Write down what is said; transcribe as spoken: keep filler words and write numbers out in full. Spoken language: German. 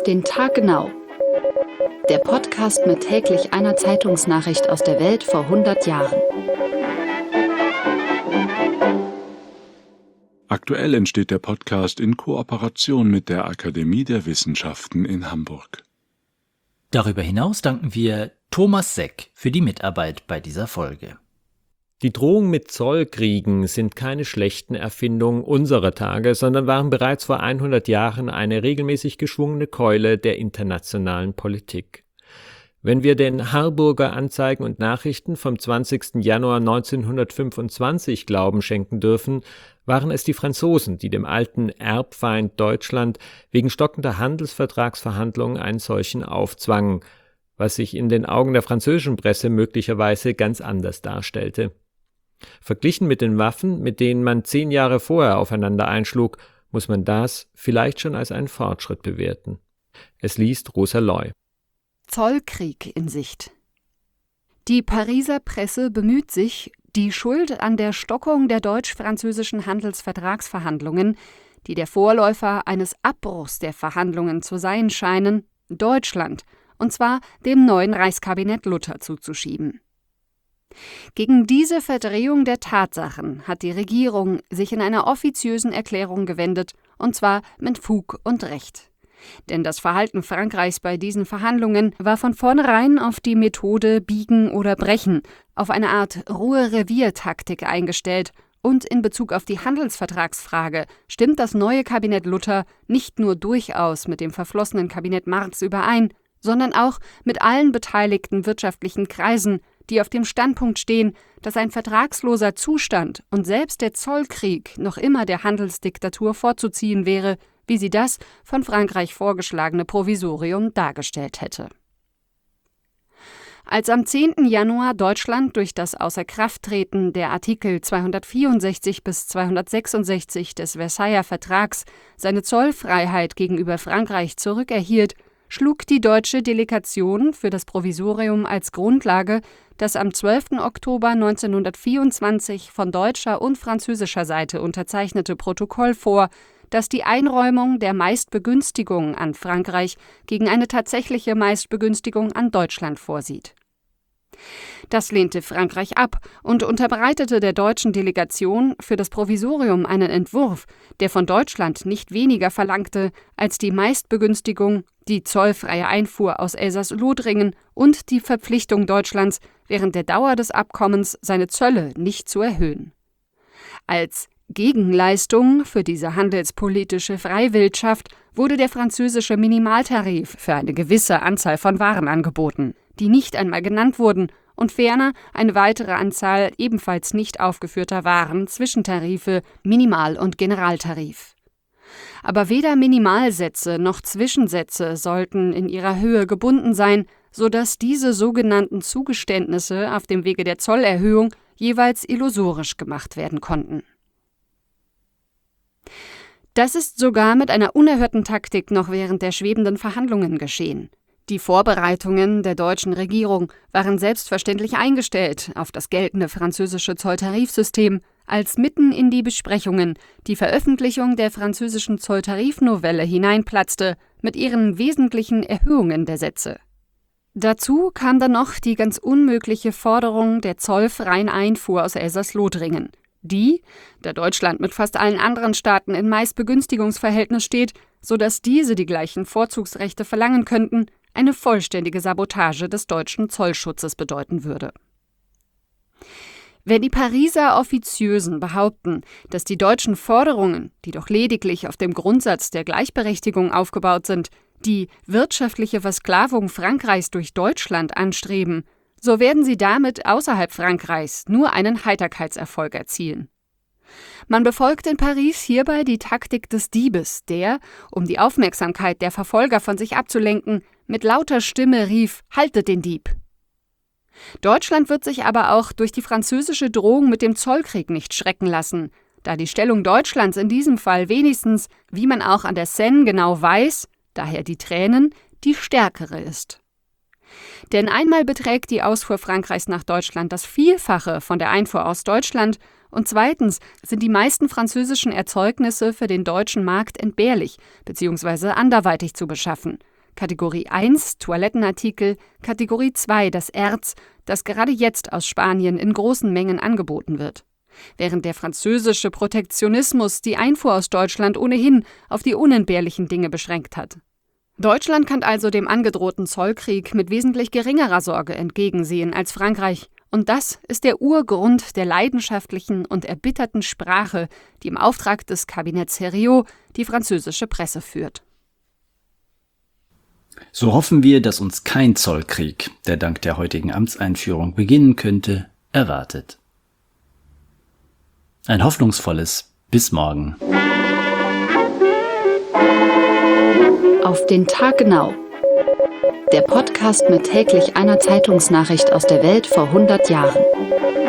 den Tag genau. Der Podcast mit täglich einer Zeitungsnachricht aus der Welt vor hundert Jahren. Aktuell entsteht der Podcast in Kooperation mit der Akademie der Wissenschaften in Hamburg. Darüber hinaus danken wir Thomas Seck für die Mitarbeit bei dieser Folge. Die Drohung mit Zollkriegen sind keine schlechten Erfindungen unserer Tage, sondern waren bereits vor hundert Jahren eine regelmäßig geschwungene Keule der internationalen Politik. Wenn wir den Harburger Anzeigen und Nachrichten vom zwanzigsten Januar neunzehnhundertfünfundzwanzig Glauben schenken dürfen, waren es die Franzosen, die dem alten Erbfeind Deutschland wegen stockender Handelsvertragsverhandlungen einen solchen aufzwangen, was sich in den Augen der französischen Presse möglicherweise ganz anders darstellte. Verglichen mit den Waffen, mit denen man zehn Jahre vorher aufeinander einschlug, muss man das vielleicht schon als einen Fortschritt bewerten. Es liest Rosa Loy. Zollkrieg in Sicht. Die Pariser Presse bemüht sich, die Schuld an der Stockung der deutsch-französischen Handelsvertragsverhandlungen, die der Vorläufer eines Abbruchs der Verhandlungen zu sein scheinen, Deutschland, und zwar dem neuen Reichskabinett Luther zuzuschieben. Gegen diese Verdrehung der Tatsachen hat die Regierung sich in einer offiziösen Erklärung gewendet, und zwar mit Fug und Recht. Denn das Verhalten Frankreichs bei diesen Verhandlungen war von vornherein auf die Methode Biegen oder Brechen, auf eine Art Ruhe-Revier-Taktik eingestellt, und in Bezug auf die Handelsvertragsfrage stimmt das neue Kabinett Luther nicht nur durchaus mit dem verflossenen Kabinett Marx überein, sondern auch mit allen beteiligten wirtschaftlichen Kreisen, die auf dem Standpunkt stehen, dass ein vertragsloser Zustand und selbst der Zollkrieg noch immer der Handelsdiktatur vorzuziehen wäre, wie sie das von Frankreich vorgeschlagene Provisorium dargestellt hätte. Als am zehnten Januar Deutschland durch das Außerkrafttreten der Artikel zweihundertvierundsechzig bis zweihundertsechsundsechzig des Versailler Vertrags seine Zollfreiheit gegenüber Frankreich zurückerhielt, schlug die deutsche Delegation für das Provisorium als Grundlage das am zwölften Oktober neunzehnhundertvierundzwanzig von deutscher und französischer Seite unterzeichnete Protokoll vor, das die Einräumung der Meistbegünstigung an Frankreich gegen eine tatsächliche Meistbegünstigung an Deutschland vorsieht. Das lehnte Frankreich ab und unterbreitete der deutschen Delegation für das Provisorium einen Entwurf, der von Deutschland nicht weniger verlangte als die Meistbegünstigung, die zollfreie Einfuhr aus Elsass-Lothringen und die Verpflichtung Deutschlands, während der Dauer des Abkommens seine Zölle nicht zu erhöhen. Als Gegenleistung für diese handelspolitische Freiwildschaft wurde der französische Minimaltarif für eine gewisse Anzahl von Waren angeboten, die nicht einmal genannt wurden, und ferner eine weitere Anzahl ebenfalls nicht aufgeführter Waren, Zwischentarife, Minimal- und Generaltarif. Aber weder Minimalsätze noch Zwischensätze sollten in ihrer Höhe gebunden sein, sodass diese sogenannten Zugeständnisse auf dem Wege der Zollerhöhung jeweils illusorisch gemacht werden konnten. Das ist sogar mit einer unerhörten Taktik noch während der schwebenden Verhandlungen geschehen. Die Vorbereitungen der deutschen Regierung waren selbstverständlich eingestellt auf das geltende französische Zolltarifsystem, als mitten in die Besprechungen die Veröffentlichung der französischen Zolltarifnovelle hineinplatzte mit ihren wesentlichen Erhöhungen der Sätze. Dazu kam dann noch die ganz unmögliche Forderung der zollfreien Einfuhr aus Elsass-Lothringen, die, da Deutschland mit fast allen anderen Staaten in Meistbegünstigungsverhältnis steht, sodass diese die gleichen Vorzugsrechte verlangen könnten, eine vollständige Sabotage des deutschen Zollschutzes bedeuten würde. Wenn die Pariser Offiziösen behaupten, dass die deutschen Forderungen, die doch lediglich auf dem Grundsatz der Gleichberechtigung aufgebaut sind, die wirtschaftliche Versklavung Frankreichs durch Deutschland anstreben, so werden sie damit außerhalb Frankreichs nur einen Heiterkeitserfolg erzielen. Man befolgt in Paris hierbei die Taktik des Diebes, der, um die Aufmerksamkeit der Verfolger von sich abzulenken, mit lauter Stimme rief: »Haltet den Dieb!« Deutschland wird sich aber auch durch die französische Drohung mit dem Zollkrieg nicht schrecken lassen, da die Stellung Deutschlands in diesem Fall wenigstens, wie man auch an der Seine genau weiß, daher die Tränen, die stärkere ist. Denn einmal beträgt die Ausfuhr Frankreichs nach Deutschland das Vielfache von der Einfuhr aus Deutschland und zweitens sind die meisten französischen Erzeugnisse für den deutschen Markt entbehrlich bzw. anderweitig zu beschaffen, Kategorie eins Toilettenartikel, Kategorie zwei das Erz, das gerade jetzt aus Spanien in großen Mengen angeboten wird. Während der französische Protektionismus die Einfuhr aus Deutschland ohnehin auf die unentbehrlichen Dinge beschränkt hat. Deutschland kann also dem angedrohten Zollkrieg mit wesentlich geringerer Sorge entgegensehen als Frankreich. Und das ist der Urgrund der leidenschaftlichen und erbitterten Sprache, die im Auftrag des Kabinetts Herriot die französische Presse führt. So hoffen wir, dass uns kein Zollkrieg, der dank der heutigen Amtseinführung beginnen könnte, erwartet. Ein hoffnungsvolles Bis morgen. Auf den Tag genau. Der Podcast mit täglich einer Zeitungsnachricht aus der Welt vor hundert Jahren.